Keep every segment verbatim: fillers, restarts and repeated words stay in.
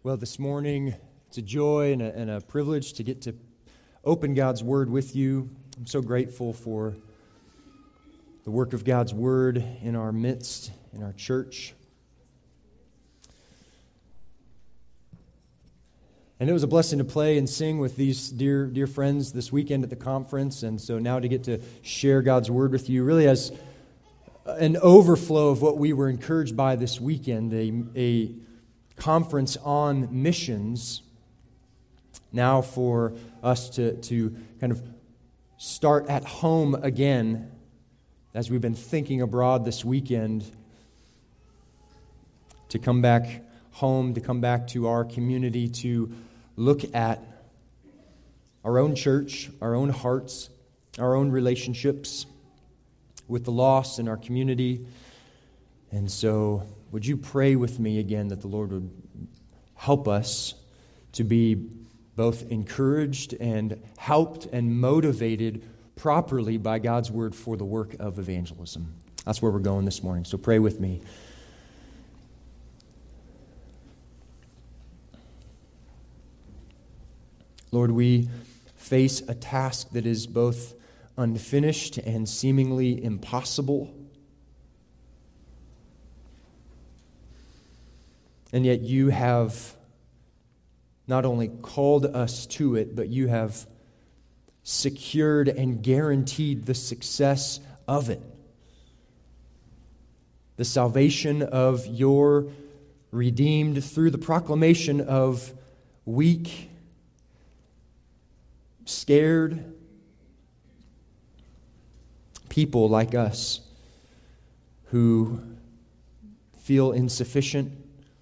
Well, this morning, it's a joy and a, and a privilege to get to open God's Word with you. I'm so grateful for the work of God's Word in our midst, in our church. And it was a blessing to play and sing with these dear, dear friends this weekend at the conference. And so now to get to share God's Word with you really as an overflow of what we were encouraged by this weekend, a, a conference on missions, now for us to, to kind of start at home again as we've been thinking abroad this weekend, to come back home, to come back to our community, to look at our own church, our own hearts, our own relationships with the lost in our community. And so would you pray with me again that the Lord would help us to be both encouraged and helped and motivated properly by God's Word for the work of evangelism. That's where we're going this morning. So pray with me. Lord, we face a task that is both unfinished and seemingly impossible. And yet you have not only called us to it, but you have secured and guaranteed the success of it. The salvation of your redeemed through the proclamation of weak, scared people like us who feel insufficient,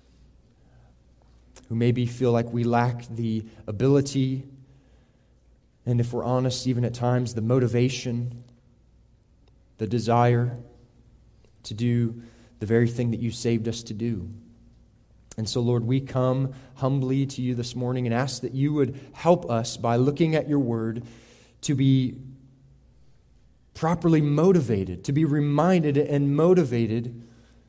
who maybe feel like we lack the ability, and if we're honest, even at times, the motivation, the desire to do the very thing that you saved us to do. And so, Lord, we come humbly to you this morning and ask that you would help us by looking at your word to be properly motivated, to be reminded and motivated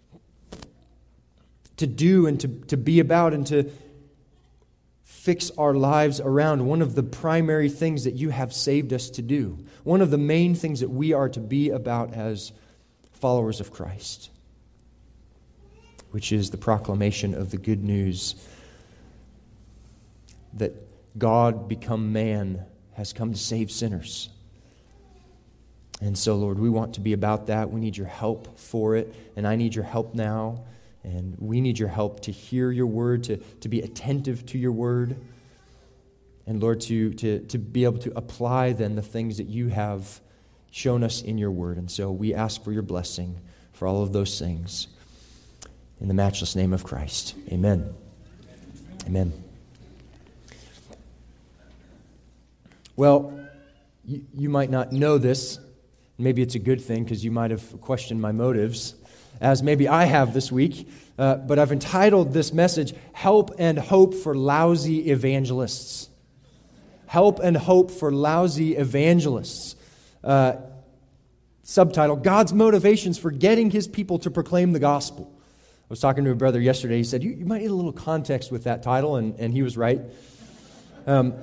to do and to, to be about and to fix our lives around one of the primary things that you have saved us to do. One of the main things that we are to be about as followers of Christ, which is the proclamation of the good news that God become man has come to save sinners. And so, Lord, we want to be about that. We need your help for it, and I need your help now. And we need your help to hear your word, to, to be attentive to your word. And Lord, to, to, to be able to apply then the things that you have shown us in your word. And so we ask for your blessing for all of those things. In the matchless name of Christ. Amen. Amen. Well, you, you might not know this. Maybe it's a good thing because you might have questioned my motives, as maybe I have this week, uh, but I've entitled this message, Help and Hope for Lousy Evangelists. Help and Hope for Lousy Evangelists. Uh, subtitle, God's Motivations for Getting His People to Proclaim the Gospel. I was talking to a brother yesterday, he said, you, you might need a little context with that title, and, and he was right. Um,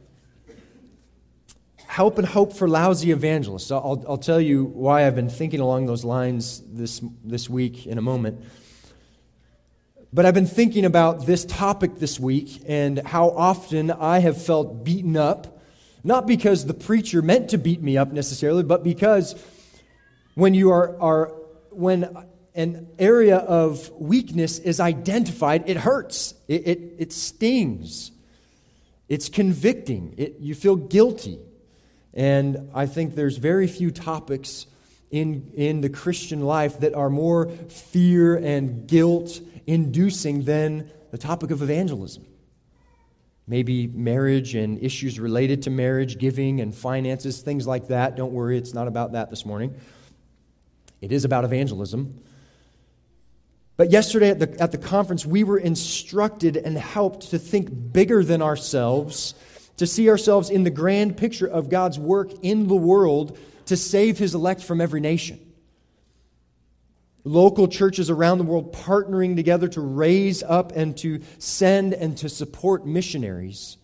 Help and Hope for Lousy Evangelists. I'll, I'll tell you why I've been thinking along those lines this, this week in a moment. But I've been thinking about this topic this week and how often I have felt beaten up, not because the preacher meant to beat me up necessarily, but because when you are, are when an area of weakness is identified, it hurts. It, it, it stings. It's convicting. It, you feel guilty. And I think there's very few topics in, in the Christian life that are more fear and guilt-inducing than the topic of evangelism. Maybe marriage and issues related to marriage, giving and finances, things like that. Don't worry, it's not about that this morning. It is about evangelism. But yesterday at the, at the conference, we were instructed and helped to think bigger than ourselves, to see ourselves in the grand picture of God's work in the world to save His elect from every nation. local churches around the world partnering together to raise up and to send and to support missionaries.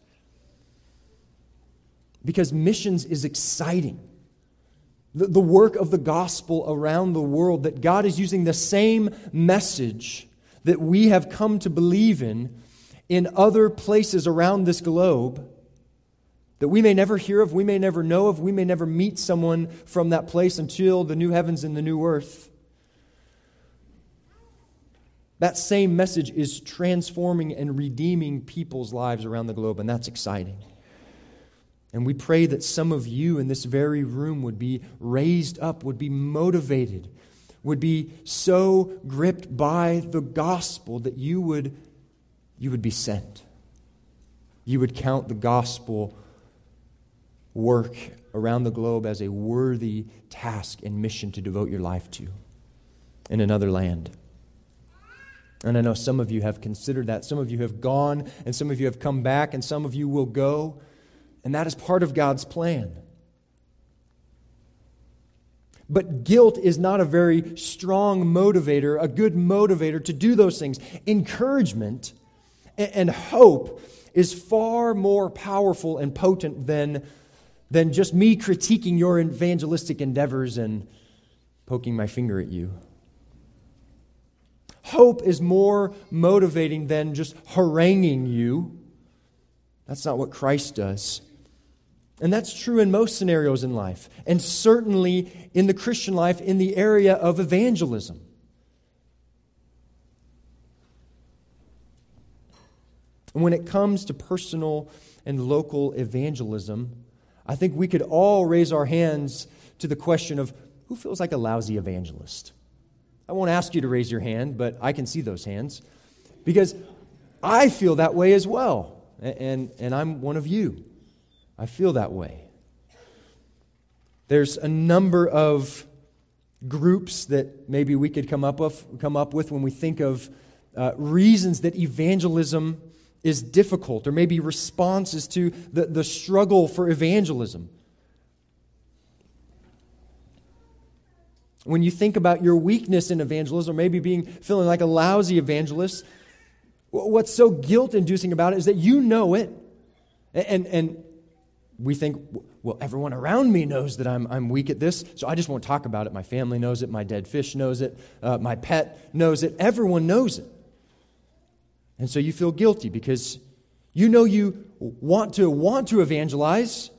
Because missions is exciting. The, the work of the gospel around the world, that God is using the same message that we have come to believe in in other places around this globe that we may never hear of, we may never know of, we may never meet someone from that place until the new heavens and the new earth. That same message is transforming and redeeming people's lives around the globe, and that's exciting. And we pray that some of you in this very room would be raised up, would be motivated, would be so gripped by the gospel that you would, you would be sent. You would count the gospel work around the globe as a worthy task and mission to devote your life to in another land. And I know some of you have considered that. Some of you have gone, and some of you have come back, and some of you will go. And that is part of God's plan. But guilt is not a very strong motivator, a good motivator to do those things. Encouragement and hope is far more powerful and potent than, than just me critiquing your evangelistic endeavors and poking my finger at you. Hope is more motivating than just haranguing you. That's not what Christ does. And that's true in most scenarios in life, and certainly in the Christian life in the area of evangelism. And when it comes to personal and local evangelism, I think we could all raise our hands to the question of who feels like a lousy evangelist? I won't ask you to raise your hand, but I can see those hands because I feel that way as well, and, and I'm one of you. I feel that way. There's a number of groups that maybe we could come up with, come up with when we think of uh, reasons that evangelism is difficult, or maybe responses to the, the struggle for evangelism. When you think about your weakness in evangelism, or maybe being feeling like a lousy evangelist, what's so guilt-inducing about it is that you know it, and and we think, well, everyone around me knows that I'm I'm weak at this, so I just won't talk about it. My family knows it. My dead fish knows it. Uh, my pet knows it. Everyone knows it. And so you feel guilty because you know you want to want to evangelize,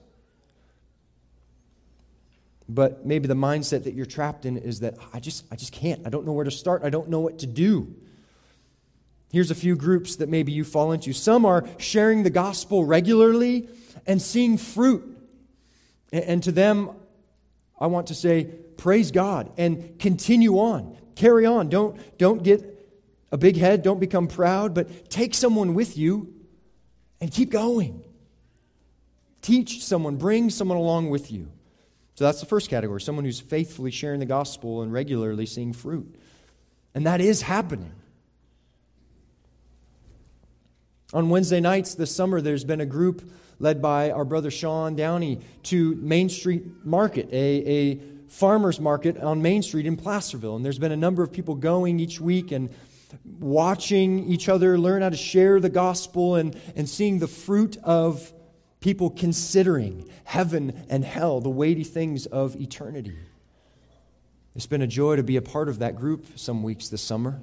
but maybe the mindset that you're trapped in is that I just I just can't. I don't know where to start. I don't know what to do. Here's a few groups that maybe you fall into. Some are sharing the gospel regularly and seeing fruit. And to them, I want to say, praise God and continue on. Carry on. Don't, don't get a big head. Don't become proud. But take someone with you and keep going. Teach someone. Bring someone along with you. So that's the first category. Someone who's faithfully sharing the gospel and regularly seeing fruit. And that is happening. On Wednesday nights this summer, there's been a group led by our brother Sean Downey to Main Street Market, a, a farmer's market on Main Street in Placerville. And there's been a number of people going each week and watching each other learn how to share the gospel and, and seeing the fruit of people considering heaven and hell, the weighty things of eternity. It's been a joy to be a part of that group some weeks this summer.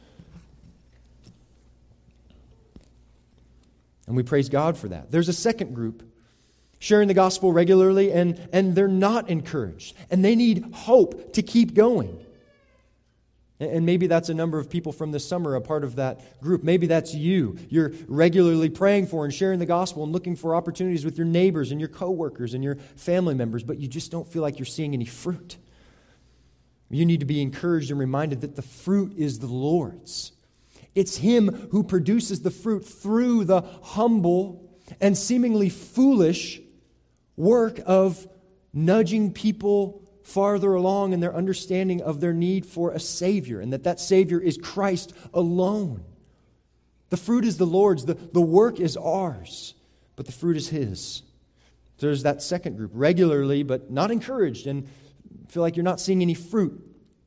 And we praise God for that. There's a second group sharing the gospel regularly, and, and they're not encouraged. And they need hope to keep going. And maybe that's a number of people from this summer, a part of that group. Maybe that's you. You're regularly praying for and sharing the gospel and looking for opportunities with your neighbors and your coworkers and your family members, but you just don't feel like you're seeing any fruit. You need to be encouraged and reminded that the fruit is the Lord's. It's Him who produces the fruit through the humble and seemingly foolish work of nudging people farther along in their understanding of their need for a Savior, and that that Savior is Christ alone. The fruit is the Lord's. The, the work is ours, but the fruit is His. So there's that second group, regularly but not encouraged, and feel like you're not seeing any fruit.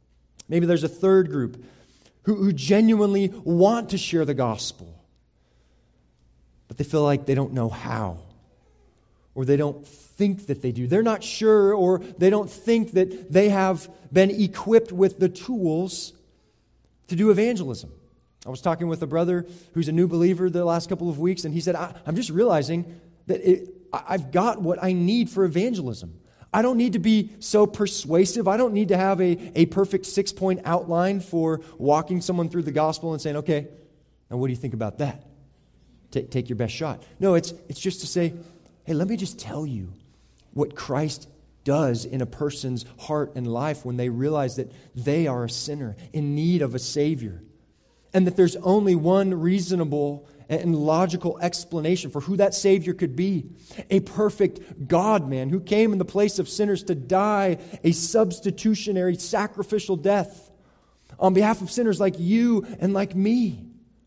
Maybe there's a third group who, who genuinely want to share the gospel, but they feel like they don't know how, or they don't think that they do. They're not sure, or they don't think that they have been equipped with the tools to do evangelism. I was talking with a brother who's a new believer the last couple of weeks, and he said, I, I'm just realizing that it, I've got what I need for evangelism. I don't need to be so persuasive. I don't need to have a, a perfect six-point outline for walking someone through the gospel and saying, okay, now what do you think about that? Take, take your best shot. No, it's, it's just to say, hey, let me just tell you what Christ does in a person's heart and life when they realize that they are a sinner in need of a Savior, and that there's only one reasonable and logical explanation for who that Savior could be. A perfect God-man who came in the place of sinners to die a substitutionary sacrificial death on behalf of sinners like you and like me.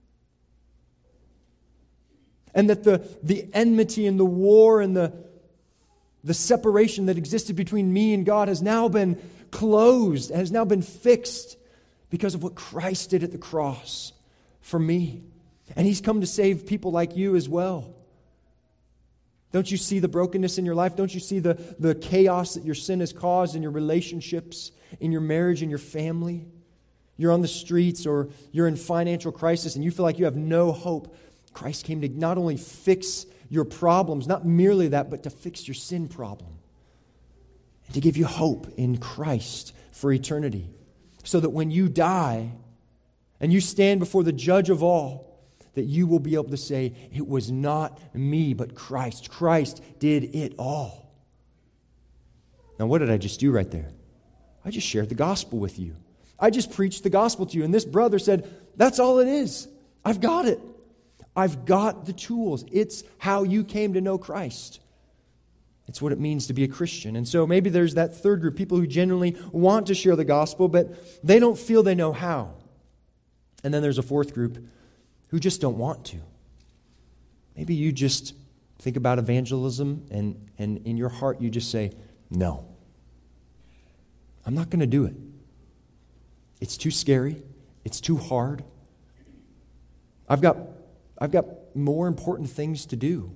And that the, the enmity and the war and the, the separation that existed between me and God has now been closed, has now been fixed because of what Christ did at the cross for me. And He's come to save people like you as well. Don't you see the brokenness in your life? Don't you see the, the chaos that your sin has caused in your relationships, in your marriage, in your family? You're on the streets, or you're in financial crisis and you feel like you have no hope. Christ came to not only fix your problems, not merely that, but to fix your sin problem. And to give you hope in Christ for eternity. So that when you die and you stand before the judge of all, that you will be able to say, it was not me, but Christ. Christ did it all. Now, what did I just do right there? I just shared the gospel with you. I just preached the gospel to you. And this brother said, that's all it is. I've got it. I've got the tools. It's how you came to know Christ. It's what it means to be a Christian. And so maybe there's that third group, people who genuinely want to share the gospel, but they don't feel they know how. And then there's a fourth group who just don't want to. Maybe you just think about evangelism and, and in your heart you just say, no, I'm not going to do it. It's too scary. It's too hard. I've got, I've got more important things to do.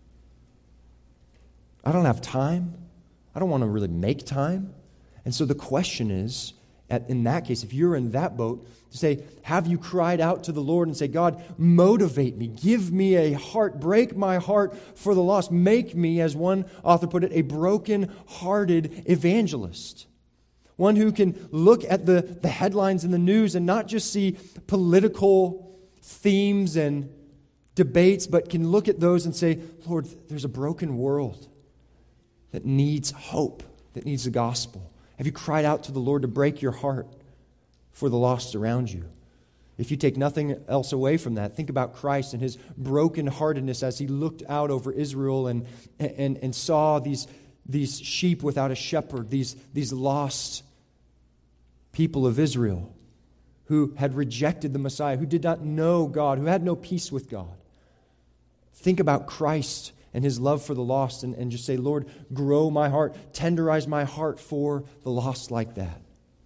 I don't have time. I don't want to really make time. And so the question is, at, in that case, if you're in that boat, to say, have you cried out to the Lord and say, God, motivate me, give me a heart, break my heart for the lost, make me, as one author put it, a broken-hearted evangelist. One who can look at the, the headlines in the news and not just see political themes and debates, but can look at those and say, Lord, there's a broken world that needs hope, that needs the gospel. Have you cried out to the Lord to break your heart for the lost around you? If you take nothing else away from that, think about Christ and His brokenheartedness as He looked out over Israel and, and, and saw these, these sheep without a shepherd, these, these lost people of Israel who had rejected the Messiah, who did not know God, who had no peace with God. Think about Christ and His love for the lost, and, and just say, Lord, grow my heart, tenderize my heart for the lost like that.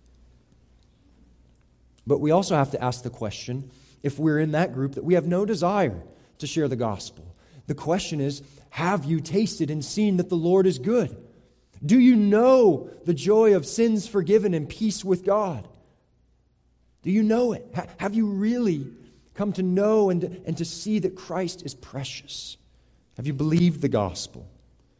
But we also have to ask the question, if we're in that group, that we have no desire to share the gospel. The question is, have you tasted and seen that the Lord is good? Do you know the joy of sins forgiven and peace with God? Do you know it? Ha- have you really come to know and, and to see that Christ is precious? Have you believed the gospel?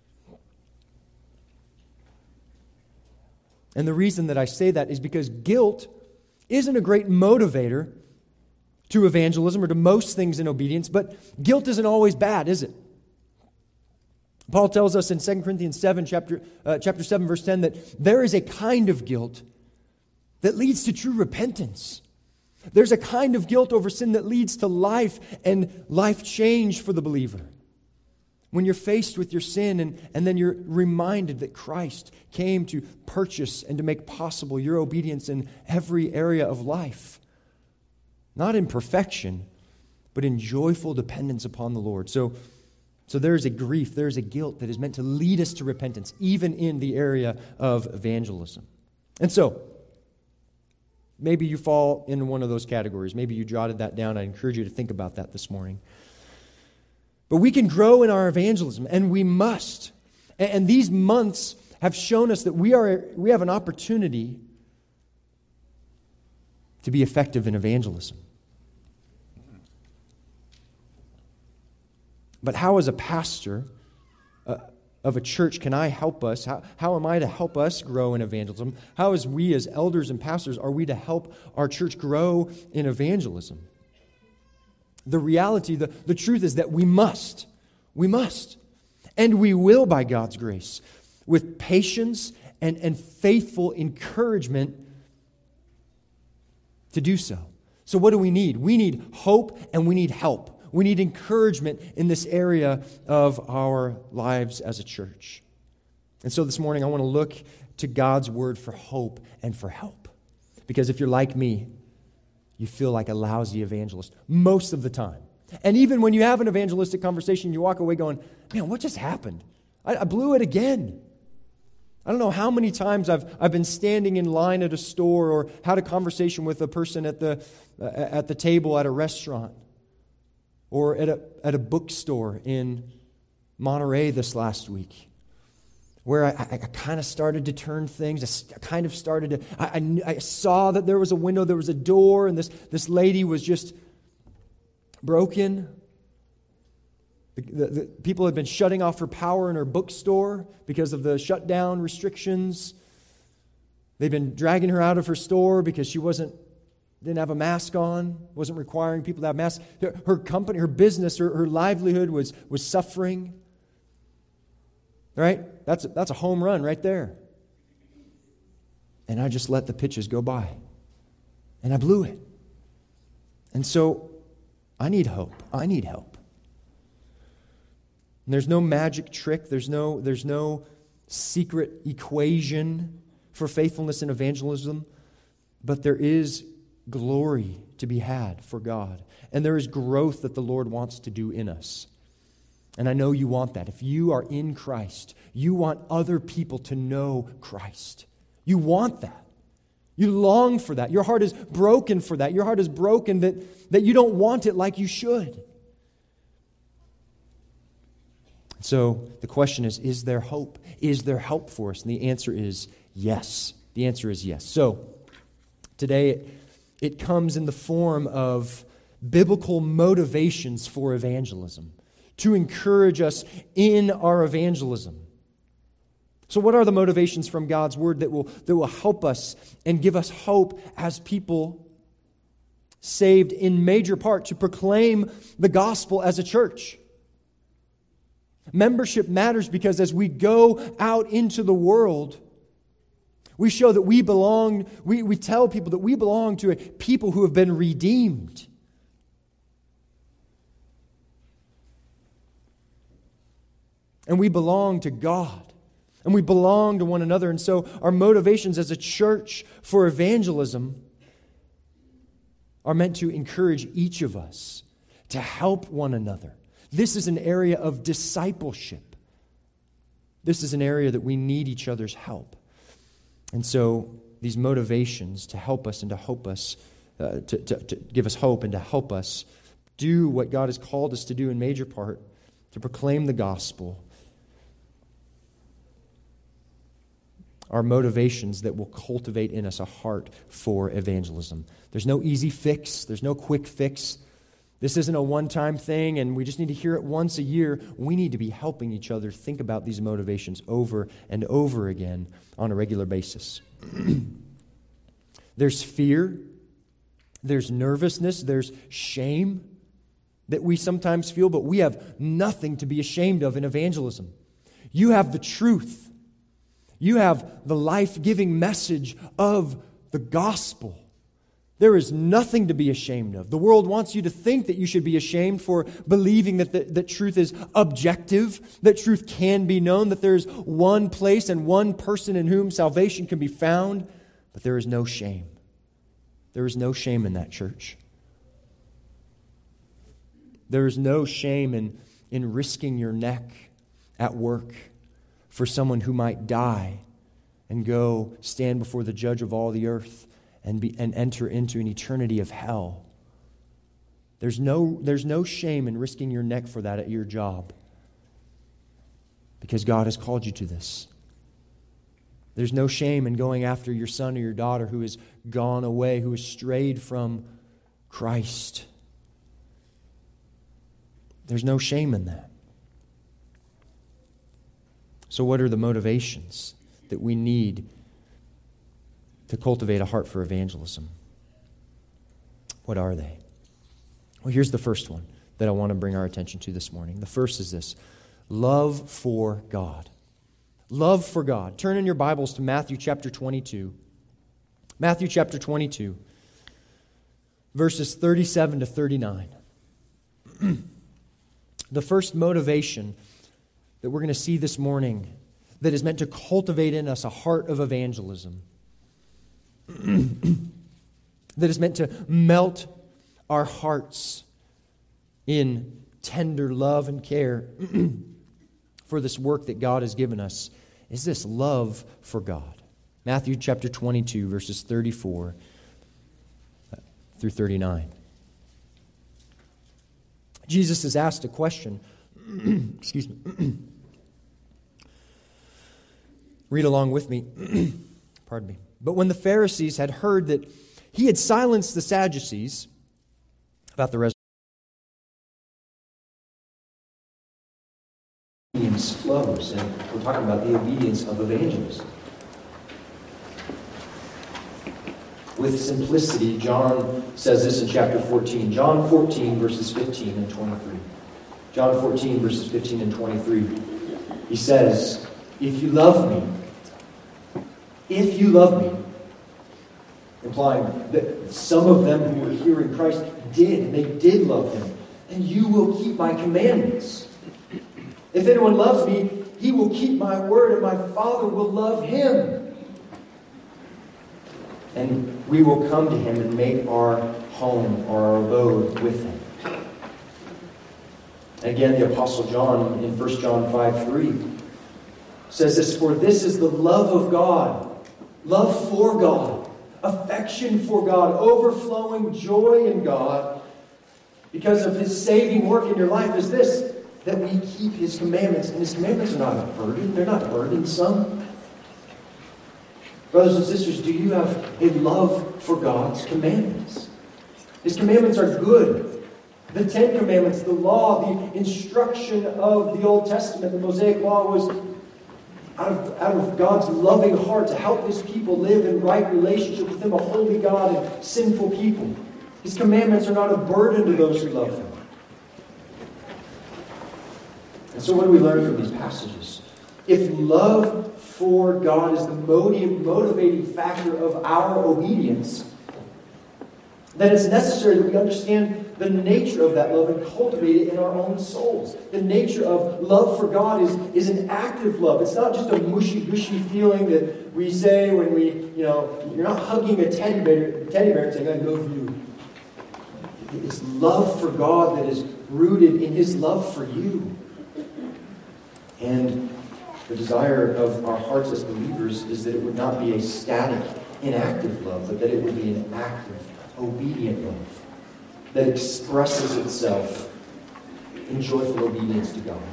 And the reason that I say that is because guilt isn't a great motivator to evangelism or to most things in obedience, but guilt isn't always bad, is it? Paul tells us in Second Corinthians seven, chapter, uh, chapter seven, verse ten, that there is a kind of guilt that leads to true repentance. There's a kind of guilt over sin that leads to life and life change for the believer. When you're faced with your sin and, and then you're reminded that Christ came to purchase and to make possible your obedience in every area of life. Not in perfection, but in joyful dependence upon the Lord. So, so there is a grief, there is a guilt that is meant to lead us to repentance, even in the area of evangelism. And so, Maybe you fall into one of those categories. Maybe you jotted that down. I encourage you to think about that this morning. But we can grow in our evangelism, and we must. And these months have shown us that we are we have an opportunity to be effective in evangelism. But how, as a pastor uh, of a church, can I help us? How, how am I to help us grow in evangelism? How, as we as elders and pastors, are we to help our church grow in evangelism? The reality, the, the truth is that we must. We must. And we will, by God's grace, with patience and, and faithful encouragement to do so. So what do we need? We need hope and we need help. We need encouragement in this area of our lives as a church. And so this morning I want to look to God's word for hope and for help. Because if you're like me, you feel like a lousy evangelist most of the time. And even when you have an evangelistic conversation, you walk away going, man, what just happened? I, I blew it again. I don't know how many times I've I've been standing in line at a store or had a conversation with a person at the uh, at the table at a restaurant or at a at a bookstore in Monterey this last week, where I, I, I kind of started to turn things. I kind of started to. I, I, I saw that there was a window, there was a door, and this this lady was just broken. The, the, the people had been shutting off her power in her bookstore because of the shutdown restrictions. They'd been dragging her out of her store because she wasn't didn't have a mask on, wasn't requiring people to have masks. Her, her company, her business, her, her livelihood was was suffering. Right? That's a, that's a home run right there. And I just let the pitches go by. And I blew it. And so I need hope. I need help. And there's no magic trick. There's no, there's no secret equation for faithfulness in evangelism. But there is glory to be had for God. And there is growth that the Lord wants to do in us. And I know you want that. If you are in Christ, you want other people to know Christ. You want that. You long for that. Your heart is broken for that. Your heart is broken that, that you don't want it like you should. So the question is, is there hope? Is there help for us? And the answer is yes. The answer is yes. So today it, it comes in the form of biblical motivations for evangelism, to encourage us in our evangelism. So what are the motivations from God's word that will, that will help us and give us hope as people saved in major part to proclaim the gospel as a church? Membership matters because as we go out into the world, we show that we belong, we, we tell people that we belong to a people who have been redeemed. And we belong to God. And we belong to one another. And so our motivations as a church for evangelism are meant to encourage each of us to help one another. This is an area of discipleship. This is an area that we need each other's help. And so these motivations to help us and to hope us, uh, to, to, to give us hope and to help us do what God has called us to do in major part, to proclaim the gospel, are motivations that will cultivate in us a heart for evangelism. There's no easy fix. There's no quick fix. This isn't a one-time thing, and we just need to hear it once a year. We need to be helping each other think about these motivations over and over again on a regular basis. There's fear. There's nervousness. There's shame that we sometimes feel, but we have nothing to be ashamed of in evangelism. You have the truth. You have the life-giving message of the gospel. There is nothing to be ashamed of. The world wants you to think that you should be ashamed for believing that, the, that truth is objective, that truth can be known, that there is one place and one person in whom salvation can be found, but there is no shame. There is no shame in that, church. There is no shame in, in risking your neck at work for someone who might die and go stand before the judge of all the earth and, be, and enter into an eternity of hell. There's no, there's no shame in risking your neck for that at your job, because God has called you to this. There's no shame in going after your son or your daughter who has gone away, who has strayed from Christ. There's no shame in that. So what are the motivations that we need to cultivate a heart for evangelism? What are they? Well, here's the first one that I want to bring our attention to this morning. The first is this: love for God. Love for God. Turn in your Bibles to Matthew chapter twenty-two. Matthew chapter twenty-two, verses thirty-seven to thirty-nine. The first motivation that we're going to see this morning that is meant to cultivate in us a heart of evangelism, that is meant to melt our hearts in tender love and care for this work that God has given us, is this: love for God. Matthew chapter twenty-two, verses thirty-four through thirty-nine. Jesus is asked a question. Excuse me. Read along with me. Pardon me. But when the Pharisees had heard that he had silenced the Sadducees about the resurrection, obedience flows, and we're talking about the obedience of evangelism. With simplicity, John says this in chapter fourteen. John fourteen, verses fifteen and twenty-three. John fourteen, verses fifteen and twenty-three. He says, if you love me, if you love me, implying that some of them who were hearing Christ did, and they did love him, and you will keep my commandments. If anyone loves me, he will keep my word, and my Father will love him. And we will come to him and make our home or our abode with him. Again, the Apostle John in First John five three says this: for this is the love of God, love for God, affection for God, overflowing joy in God, because of his saving work in your life, is this, that we keep his commandments. And his commandments are not a burden. They're not burdensome. Brothers and sisters, do you have a love for God's commandments? His commandments are good. The Ten Commandments, the law, the instruction of the Old Testament, the Mosaic Law, was out of, out of God's loving heart to help his people live in right relationship with him, a holy God and sinful people. His commandments are not a burden to those who love him. And so what do we learn from these passages? If love for God is the motivating factor of our obedience, then it's necessary that we understand the nature of that love and cultivate it in our own souls. The nature of love for God is, is an active love. It's not just a mushy-gushy feeling that we say when we, you know, you're not hugging a teddy bear, teddy bear and saying, I love you. It's love for God that is rooted in his love for you. And the desire of our hearts as believers is that it would not be a static, inactive love, but that it would be an active, obedient love that expresses itself in joyful obedience to God.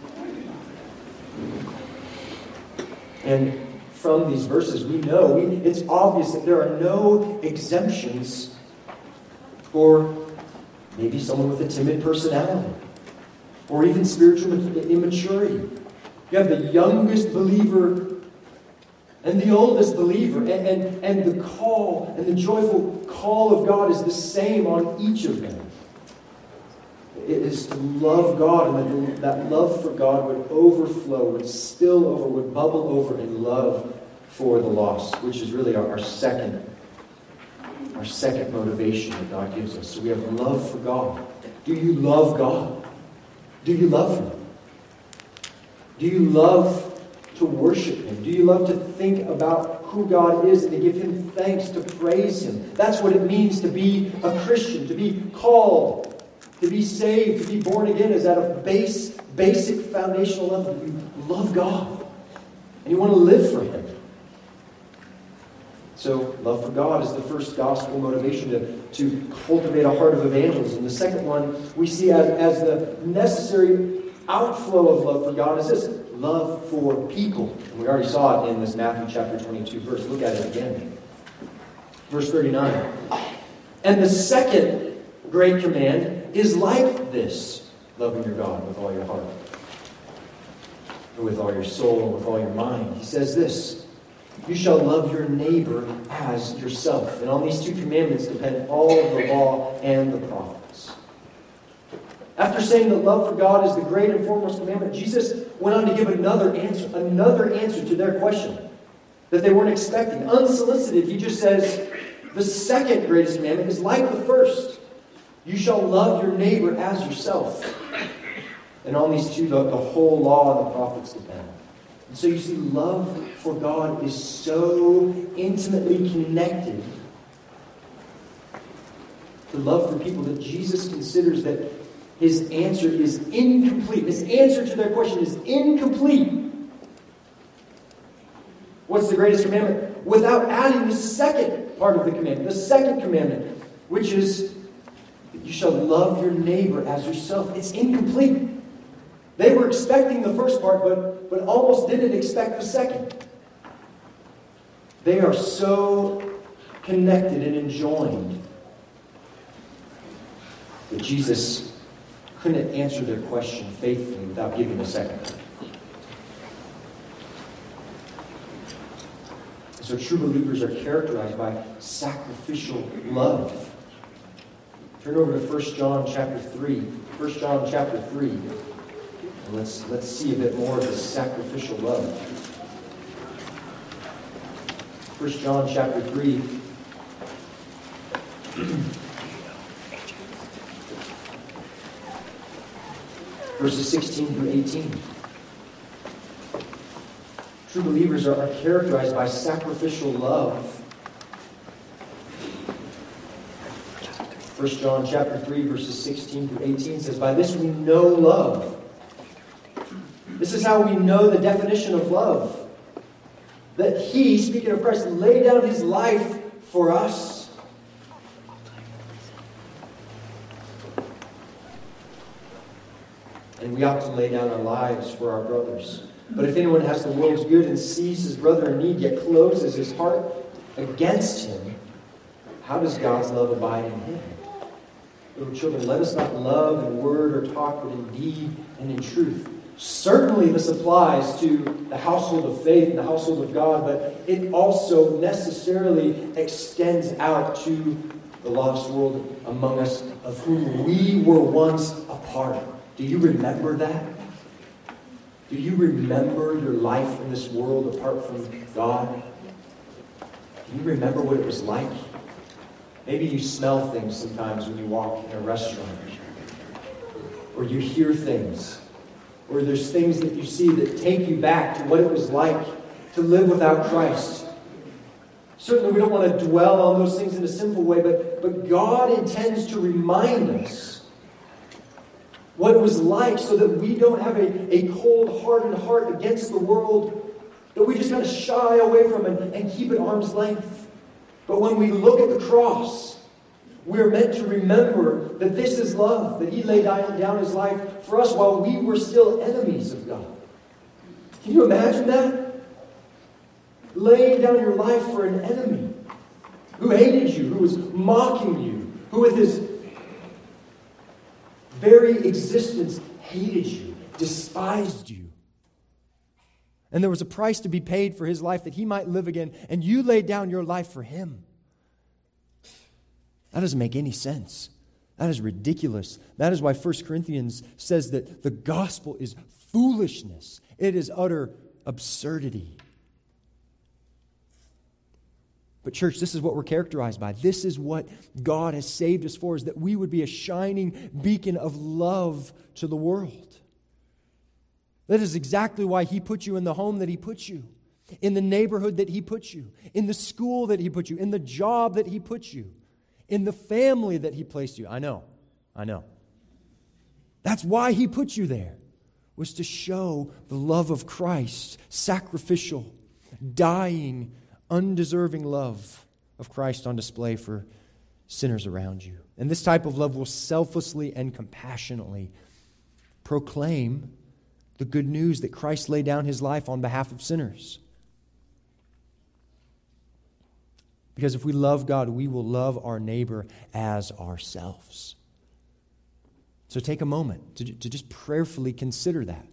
And from these verses, we know, we, it's obvious that there are no exemptions for maybe someone with a timid personality or even spiritual immaturity. You have the youngest believer and the oldest believer. And, and, and the call and the joyful call of God is the same on each of them. It is to love God, and that, that love for God would overflow, would spill over, would bubble over in love for the lost, which is really our, our second our second motivation that God gives us. So we have love for God. Do you love God? Do you love him? Do you love to worship him? Do you love to think about who God is and to give him thanks, to praise him? That's what it means to be a Christian, to be called, to be saved, to be born again, is at a base, basic foundational level. You love God and you want to live for him. So love for God is the first gospel motivation to, to cultivate a heart of evangelism. The second one we see as, as the necessary outflow of love for God is this: love for people. And we already saw it in this Matthew chapter twenty-two verse. Look at it again. Verse thirty-nine. And the second great command is like this: loving your God with all your heart, and with all your soul, and with all your mind. He says this: you shall love your neighbor as yourself. And on these two commandments depend all of the law and the prophets. After saying that love for God is the great and foremost commandment, Jesus went on to give another answer, another answer to their question that they weren't expecting. Unsolicited, he just says, the second greatest commandment is like the first: you shall love your neighbor as yourself. And on these two, the, the whole law and the prophets depend. And so you see, love for God is so intimately connected to love for people that Jesus considers that his answer is incomplete. His answer to their question is incomplete. What's the greatest commandment? Without adding the second part of the commandment, the second commandment, which is that you shall love your neighbor as yourself. It's incomplete. They were expecting the first part, but, but almost didn't expect the second. They are so connected and enjoined that Jesus couldn't answer their question faithfully without giving a second. So true believers are characterized by sacrificial love. Turn over to First John chapter three. First John chapter three. And let's, let's see a bit more of this sacrificial love. First John chapter three. Verses sixteen through eighteen. True believers are, are characterized by sacrificial love. First John chapter three, verses sixteen through eighteen says, by this we know love. This is how we know the definition of love. That he, speaking of Christ, laid down his life for us. And we ought to lay down our lives for our brothers. But if anyone has the world's good and sees his brother in need, yet closes his heart against him, how does God's love abide in him? Little children, let us not love in word or talk, but in deed and in truth. Certainly this applies to the household of faith and the household of God, but it also necessarily extends out to the lost world among us, of whom we were once a part. Do you remember that? Do you remember your life in this world apart from God? Do you remember what it was like? Maybe you smell things sometimes when you walk in a restaurant. Or you hear things. Or there's things that you see that take you back to what it was like to live without Christ. Certainly we don't want to dwell on those things in a sinful way, but, but God intends to remind us what it was like so that we don't have a, a cold, hardened heart against the world that we just kind of shy away from and, and keep at arm's length. But when we look at the cross, we're meant to remember that this is love, that he laid down his life for us while we were still enemies of God. Can you imagine that? Laying down your life for an enemy who hated you, who was mocking you, who with his very existence hated you, despised you. And there was a price to be paid for his life that he might live again, and you laid down your life for him. That doesn't make any sense. That is ridiculous. That is why First Corinthians says that the gospel is foolishness. It is utter absurdity. But church, this is what we're characterized by. This is what God has saved us for, is that we would be a shining beacon of love to the world. That is exactly why he put you in the home that he put you, in the neighborhood that he put you, in the school that he put you, in the job that he put you, in the family that he placed you. I know, I know. That's why he put you there, was to show the love of Christ, sacrificial, dying, undeserving love of Christ on display for sinners around you. And this type of love will selflessly and compassionately proclaim the good news that Christ laid down his life on behalf of sinners. Because if we love God, we will love our neighbor as ourselves. So take a moment to, to just prayerfully consider that.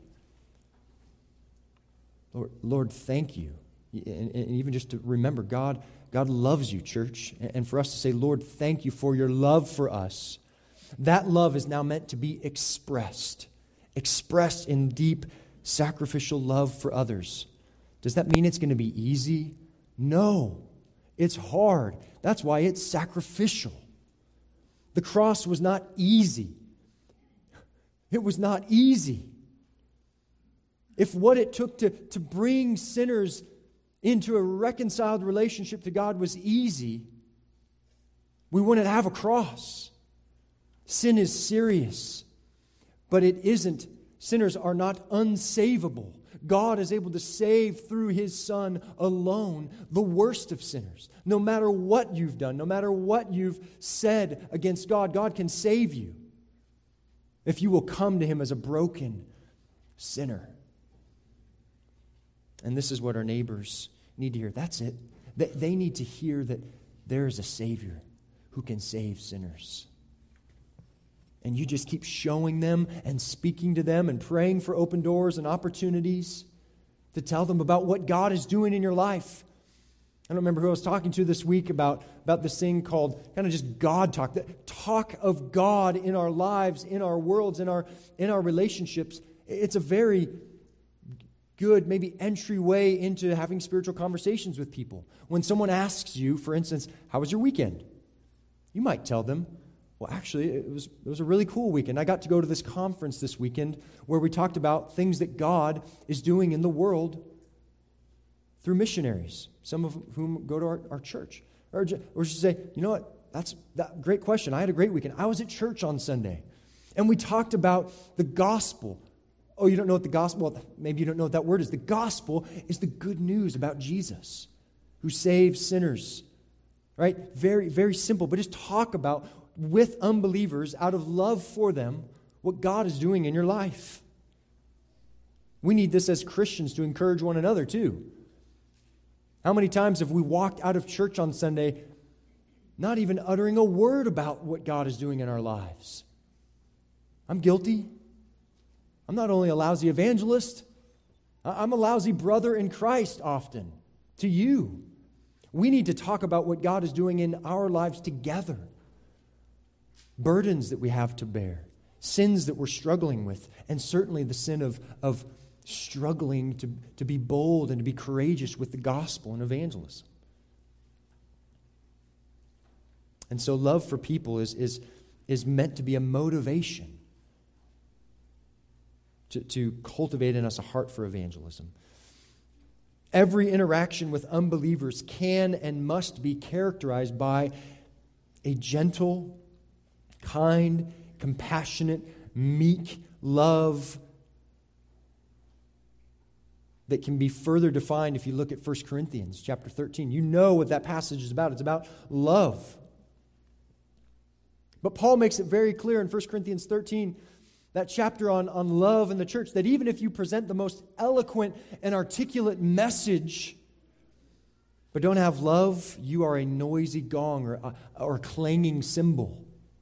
Lord, Lord, thank you. And, and even just to remember, God, God loves you, church. And for us to say, Lord, thank you for your love for us. That love is now meant to be expressed. Expressed in deep sacrificial love for others. Does that mean it's going to be easy? No. It's hard. That's why it's sacrificial. The cross was not easy. It was not easy. If what it took to, to bring sinners into a reconciled relationship to God was easy, we wouldn't have a cross. Sin is serious, but it isn't. Sinners are not unsavable. God is able to save through his Son alone the worst of sinners. No matter what you've done, no matter what you've said against God, God can save you if you will come to him as a broken sinner. And this is what our neighbors need to hear. That's it. They, they need to hear that there is a Savior who can save sinners. And you just keep showing them and speaking to them and praying for open doors and opportunities to tell them about what God is doing in your life. I don't remember who I was talking to this week about, about this thing called kind of just God talk. The talk of God in our lives, in our worlds, in our, in our relationships. It's a very good, maybe entryway into having spiritual conversations with people. When someone asks you, for instance, how was your weekend? You might tell them, well, actually, it was, it was a really cool weekend. I got to go to this conference this weekend where we talked about things that God is doing in the world through missionaries, some of whom go to our, our church. Or, or just say, you know what, that's that great question. I had a great weekend. I was at church on Sunday, and we talked about the gospel. Oh, you don't know what the gospel, well, maybe you don't know what that word is. The gospel is the good news about Jesus who saves sinners, right? Very, very simple, but just talk about with unbelievers out of love for them what God is doing in your life. We need this as Christians to encourage one another too. How many times have we walked out of church on Sunday not even uttering a word about what God is doing in our lives? I'm guilty. I'm not only a lousy evangelist, I'm a lousy brother in Christ often to you. We need to talk about what God is doing in our lives together. Burdens that we have to bear, sins that we're struggling with, and certainly the sin of, of struggling to, to be bold and to be courageous with the gospel and evangelism. And so love for people is, is, is meant to be a motivation to, to cultivate in us a heart for evangelism. Every interaction with unbelievers can and must be characterized by a gentle, kind, compassionate, meek love that can be further defined if you look at First Corinthians chapter thirteen. You know what that passage is about. It's about love. But Paul makes it very clear in First Corinthians thirteen, that chapter on, on love in the church, that even if you present the most eloquent and articulate message, but don't have love, you are a noisy gong or a, or a clanging cymbal.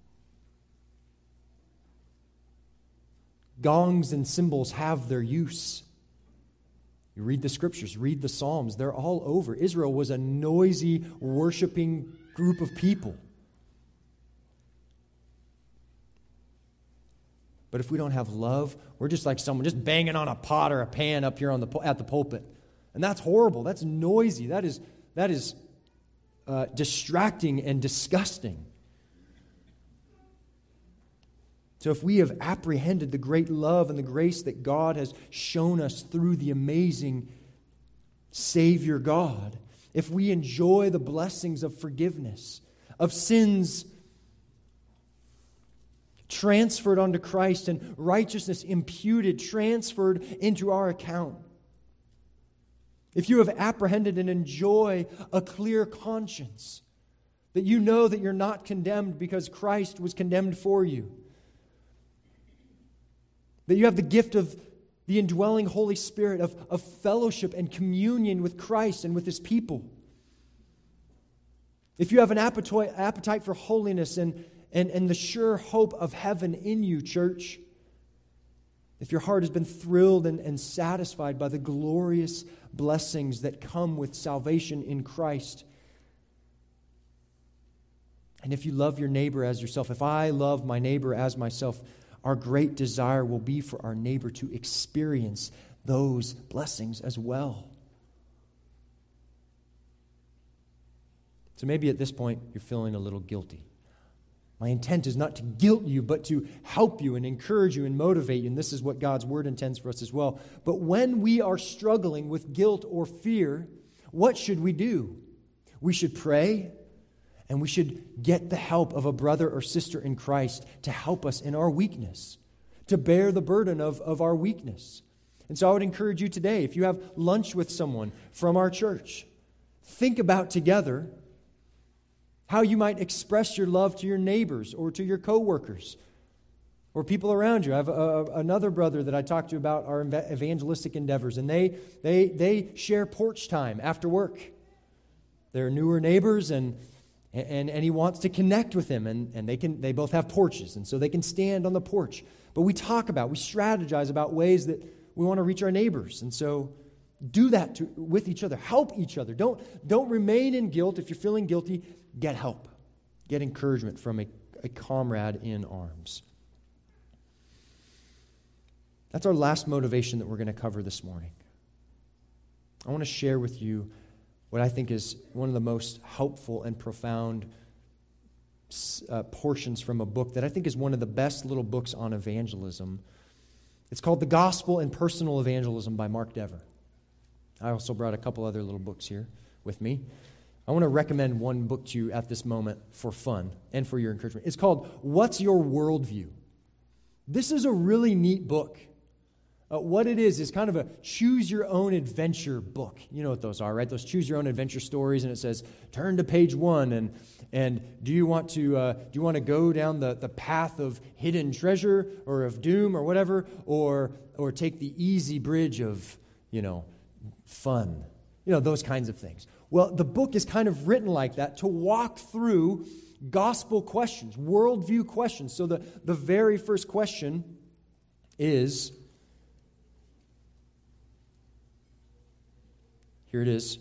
Gongs and cymbals have their use. You read the scriptures, read the Psalms, they're all over. Israel was a noisy, worshiping group of people. But if we don't have love, we're just like someone just banging on a pot or a pan up here on the at the pulpit. And that's horrible. That's noisy. That is, that is uh, distracting and disgusting. So if we have apprehended the great love and the grace that God has shown us through the amazing Savior God, if we enjoy the blessings of forgiveness, of sins transferred onto Christ and righteousness imputed, transferred into our account, if you have apprehended and enjoy a clear conscience, that you know that you're not condemned because Christ was condemned for you, that you have the gift of the indwelling Holy Spirit, of, of fellowship and communion with Christ and with His people, if you have an appetite, appetite for holiness and, and, and the sure hope of heaven in you, church, if your heart has been thrilled and, and satisfied by the glorious blessings that come with salvation in Christ, and if you love your neighbor as yourself, if I love my neighbor as myself, our great desire will be for our neighbor to experience those blessings as well. So maybe at this point you're feeling a little guilty. My intent is not to guilt you, but to help you and encourage you and motivate you. And this is what God's Word intends for us as well. But when we are struggling with guilt or fear, what should we do? We should pray, and we should get the help of a brother or sister in Christ to help us in our weakness, to bear the burden of, of our weakness. And so I would encourage you today, if you have lunch with someone from our church, think about together how you might express your love to your neighbors or to your coworkers or people around you. I have a, a, another brother that I talked to about our evangelistic endeavors, and they they they share porch time after work. They're newer neighbors, and and and he wants to connect with them, and, and they can they both have porches, and so they can stand on the porch. But we talk about, we strategize about ways that we want to reach our neighbors, and so do that to, with each other. Help each other. Don't don't remain in guilt. If you're feeling guilty, get help. Get encouragement from a, a comrade in arms. That's our last motivation that we're going to cover this morning. I want to share with you what I think is one of the most helpful and profound uh, portions from a book that I think is one of the best little books on evangelism. It's called The Gospel and Personal Evangelism by Mark Dever. I also brought a couple other little books here with me. I want to recommend one book to you at this moment for fun and for your encouragement. It's called What's Your Worldview? This is a really neat book. Uh, what it is is kind of a choose-your-own-adventure book. You know what those are, right? Those choose-your-own-adventure stories, and it says, turn to page one, and and do you want to uh, do you want to go down the, the path of hidden treasure or of doom or whatever, or or take the easy bridge of, you know, fun? You know, those kinds of things. Well, the book is kind of written like that to walk through gospel questions, worldview questions. So the, the very first question is, here it is.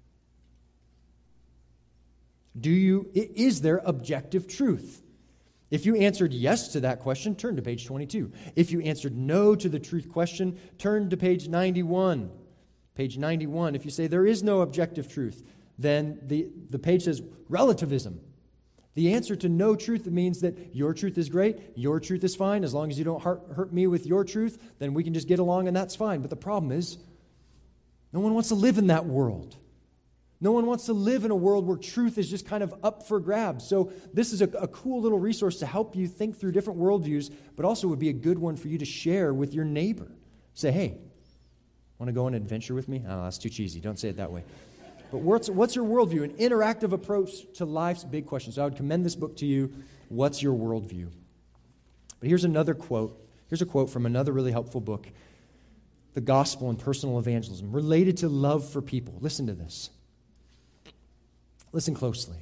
Do you, is there objective truth? If you answered yes to that question, turn to page twenty-two. If you answered no to the truth question, turn to page ninety-one. Page ninety-one, if you say there is no objective truth, then the, the page says relativism. The answer to no truth means that your truth is great, your truth is fine. As long as you don't hurt, hurt me with your truth, then we can just get along and that's fine. But the problem is, no one wants to live in that world. No one wants to live in a world where truth is just kind of up for grabs. So this is a, a cool little resource to help you think through different worldviews, but also would be a good one for you to share with your neighbor. Say, hey, want to go on an adventure with me? Oh, that's too cheesy. Don't say it that way. But what's, what's your worldview? An interactive approach to life's big questions. So I would commend this book to you. What's your worldview? But here's another quote. Here's a quote from another really helpful book, The Gospel and Personal Evangelism, related to love for people. Listen to this. Listen closely.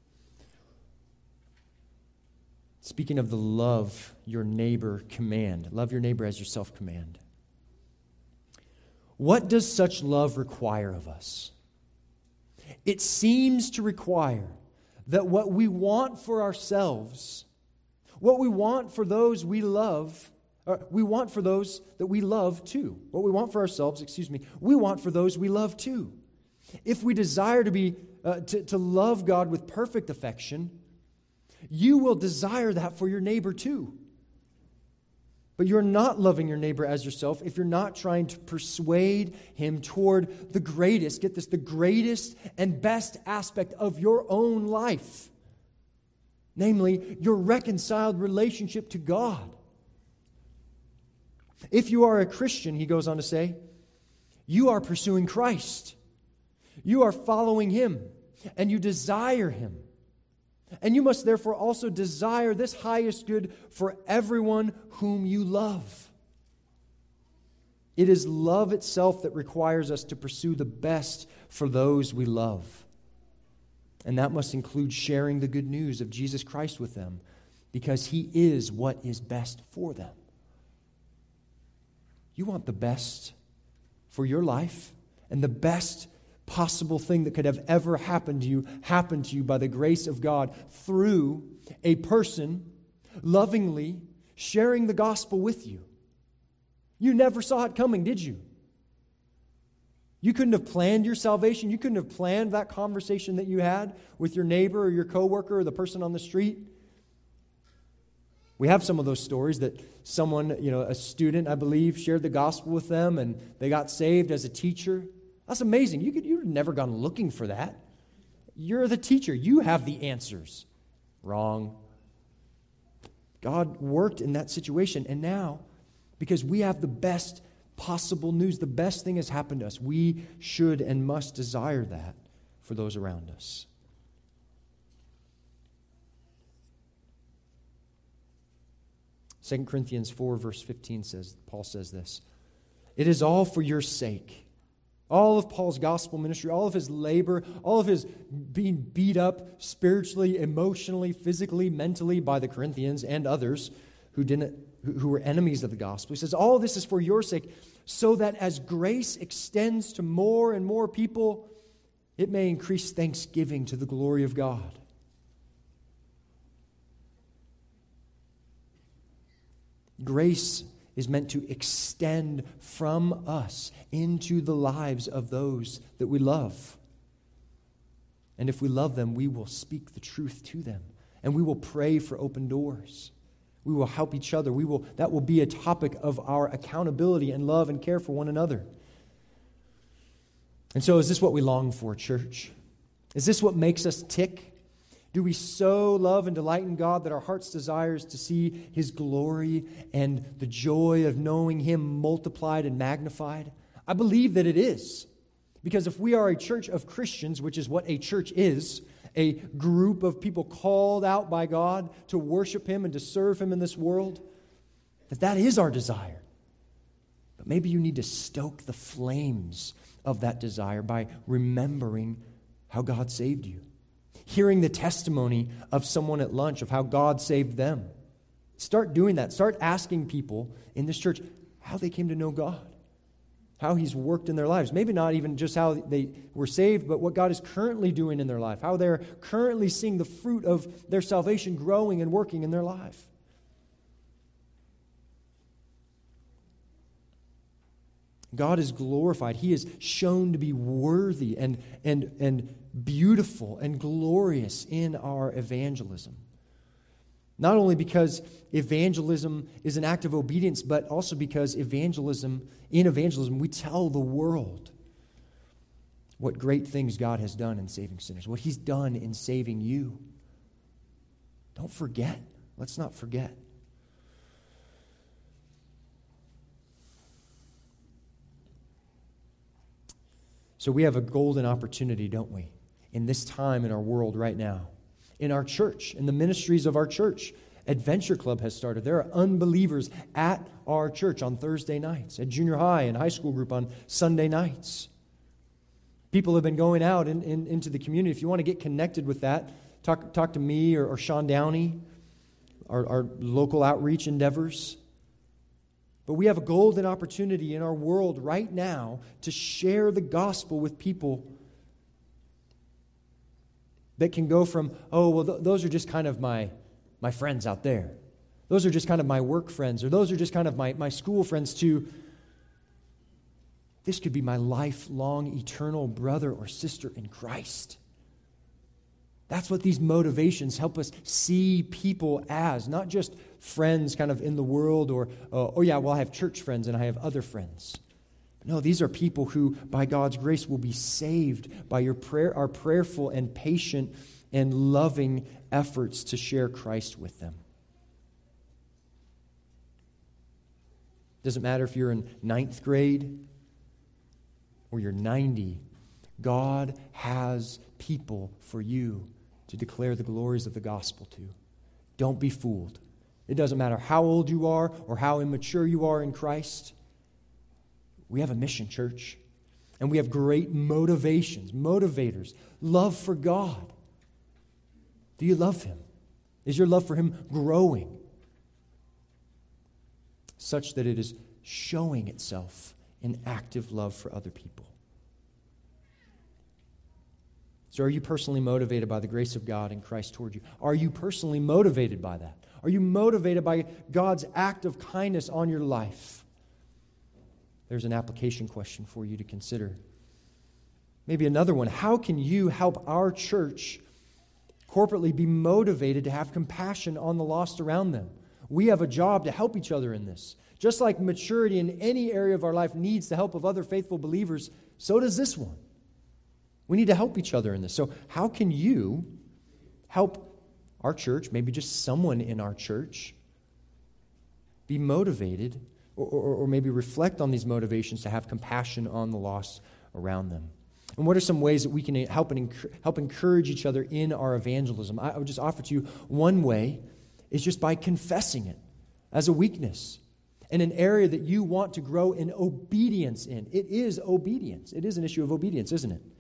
Speaking of the love your neighbor command, love your neighbor as yourself command. What does such love require of us? It seems to require that what we want for ourselves, what we want for those we love, or we want for those that we love too. What we want for ourselves, excuse me, we want for those we love too. If we desire to be uh, to, to love God with perfect affection, you will desire that for your neighbor too. But you're not loving your neighbor as yourself if you're not trying to persuade him toward the greatest, get this, the greatest and best aspect of your own life. Namely, your reconciled relationship to God. If you are a Christian, he goes on to say, you are pursuing Christ. You are following Him, and you desire Him. And you must therefore also desire this highest good for everyone whom you love. It is love itself that requires us to pursue the best for those we love. And that must include sharing the good news of Jesus Christ with them, because He is what is best for them. You want the best for your life, and the best possible thing that could have ever happened to you happened to you by the grace of God through a person lovingly sharing the gospel with you. You never saw it coming, did you? You couldn't have planned your salvation. You couldn't have planned that conversation that you had with your neighbor or your coworker or the person on the street. We have some of those stories that someone, you know, a student, I believe, shared the gospel with them and they got saved as a teacher. That's amazing. You could, you've never gone looking for that. You're the teacher. You have the answers. Wrong. God worked in that situation. And now, because we have the best possible news, the best thing has happened to us, we should and must desire that for those around us. Second Corinthians four, verse fifteen says, Paul says this, "It is all for your sake." All of Paul's gospel ministry, all of his labor, all of his being beat up spiritually, emotionally, physically, mentally by the Corinthians and others who didn't, who were enemies of the gospel. He says, all of this is for your sake, so that as grace extends to more and more people, it may increase thanksgiving to the glory of God. Grace is meant to extend from us into the lives of those that we love. And if we love them, we will speak the truth to them. And we will pray for open doors. We will help each other. We will, that will be a topic of our accountability and love and care for one another. And so is this what we long for, church? Is this what makes us tick? Do we so love and delight in God that our heart's desires to see His glory and the joy of knowing Him multiplied and magnified? I believe that it is. Because if we are a church of Christians, which is what a church is, a group of people called out by God to worship Him and to serve Him in this world, that that is our desire. But maybe you need to stoke the flames of that desire by remembering how God saved you. Hearing the testimony of someone at lunch of how God saved them. Start doing that. Start asking people in this church how they came to know God. How He's worked in their lives. Maybe not even just how they were saved, but what God is currently doing in their life. How they're currently seeing the fruit of their salvation growing and working in their life. God is glorified. He is shown to be worthy and, and, and beautiful and glorious in our evangelism. Not only because evangelism is an act of obedience, but also because evangelism, in evangelism, we tell the world what great things God has done in saving sinners, what He's done in saving you. Don't forget. Let's not forget. So we have a golden opportunity, don't we, in this time in our world right now, in our church, in the ministries of our church. Adventure Club has started. There are unbelievers at our church on Thursday nights, at junior high and high school group on Sunday nights. People have been going out in, in, into the community. If you want to get connected with that, talk, talk to me or, or Sean Downey, our, our local outreach endeavors. But we have a golden opportunity in our world right now to share the gospel with people that can go from, oh, well, th- those are just kind of my, my friends out there. Those are just kind of my work friends, or those are just kind of my, my school friends, to this could be my lifelong, eternal brother or sister in Christ. That's what these motivations help us see people as, not just friends kind of in the world or, uh, oh yeah, well, I have church friends and I have other friends. No, these are people who, by God's grace, will be saved by your prayer, our prayerful and patient and loving efforts to share Christ with them. Doesn't matter if you're in ninth grade or you're ninety. God has people for you to declare the glories of the gospel to. Don't be fooled. It doesn't matter how old you are or how immature you are in Christ. We have a mission, church. And we have great motivations, motivators, love for God. Do you love Him? Is your love for Him growing such that it is showing itself in active love for other people? So are you personally motivated by the grace of God in Christ toward you? Are you personally motivated by that? Are you motivated by God's act of kindness on your life? There's an application question for you to consider. Maybe another one. How can you help our church corporately be motivated to have compassion on the lost around them? We have a job to help each other in this. Just like maturity in any area of our life needs the help of other faithful believers, so does this one. We need to help each other in this. So how can you help our church, maybe just someone in our church, be motivated or, or, or maybe reflect on these motivations to have compassion on the lost around them? And what are some ways that we can help, and help encourage each other in our evangelism? I would just offer to you one way is just by confessing it as a weakness in an area that you want to grow in obedience in. It is obedience. It is an issue of obedience, isn't it?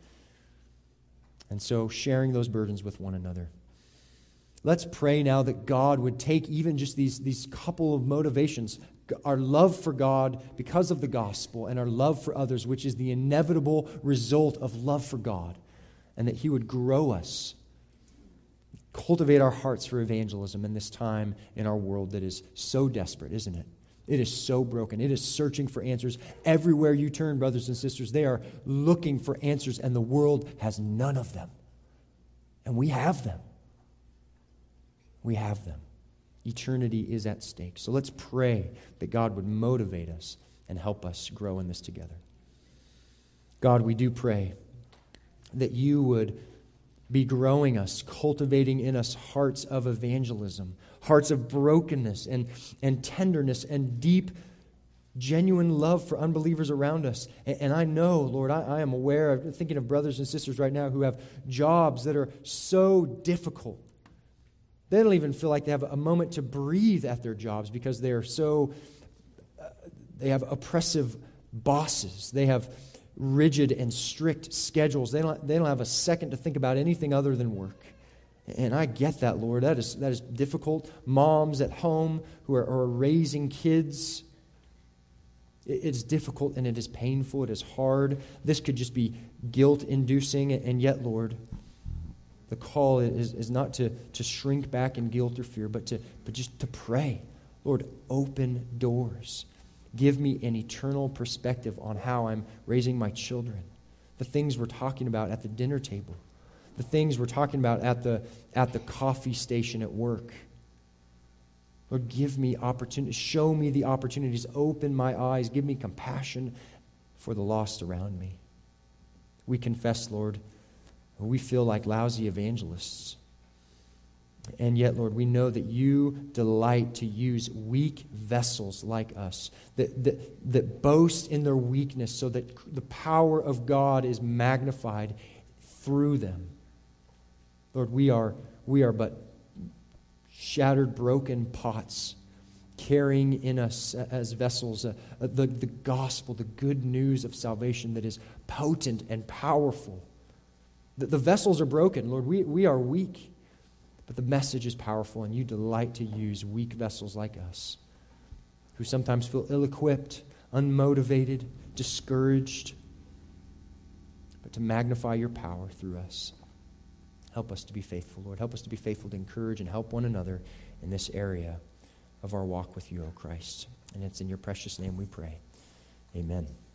And so sharing those burdens with one another. Let's pray now that God would take even just these, these couple of motivations, our love for God because of the gospel and our love for others, which is the inevitable result of love for God, and that He would grow us, cultivate our hearts for evangelism in this time in our world that is so desperate, isn't it? It is so broken. It is searching for answers. Everywhere you turn, brothers and sisters, they are looking for answers, and the world has none of them. And we have them. We have them. Eternity is at stake. So let's pray that God would motivate us and help us grow in this together. God, we do pray that you would be growing us, cultivating in us hearts of evangelism, hearts of brokenness and, and tenderness and deep, genuine love for unbelievers around us. And, and I know, Lord, I, I am aware of thinking of brothers and sisters right now who have jobs that are so difficult. They don't even feel like they have a moment to breathe at their jobs because they are so, uh, they have oppressive bosses. They have rigid and strict schedules. They don't, they don't have a second to think about anything other than work. And I get that, Lord. That is, that is difficult. Moms at home who are, are raising kids. It, it's difficult and it is painful. It is hard. This could just be guilt-inducing. And yet, Lord, the call is, is not to, to shrink back in guilt or fear, but to but just to pray. Lord, open doors. Give me an eternal perspective on how I'm raising my children. The things we're talking about at the dinner table. The things we're talking about at the at the coffee station at work. Lord, give me opportunities. Show me the opportunities. Open my eyes. Give me compassion for the lost around me. We confess, Lord, we feel like lousy evangelists. And yet, Lord, we know that you delight to use weak vessels like us, that, that, that boast in their weakness so that the power of God is magnified through them. Lord, we are, we are but shattered, broken pots carrying in us as vessels uh, the, the gospel, the good news of salvation that is potent and powerful. The, the vessels are broken, Lord. We, we are weak. But the message is powerful, and you delight to use weak vessels like us, who sometimes feel ill-equipped, unmotivated, discouraged, but to magnify your power through us. Help us to be faithful, Lord. Help us to be faithful to encourage and help one another in this area of our walk with you, O Christ. And it's in your precious name we pray. Amen.